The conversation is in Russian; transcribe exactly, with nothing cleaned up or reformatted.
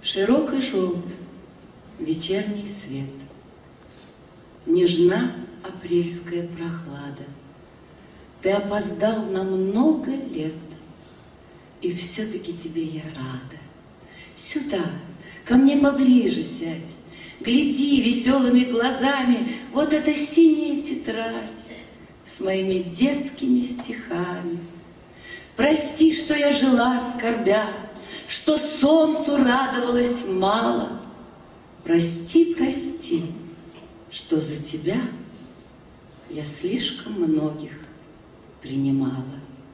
Широк и желт вечерний свет, нежна апрельская прохлада. Ты опоздал на много лет, и все-таки тебе я рада. Сюда, ко мне поближе сядь, гляди веселыми глазами, вот эта синяя тетрадь с моими детскими стихами. Прости, что я жила скорбя, что солнцу радовалась мало. Прости, прости, что за тебя я слишком многих принимала.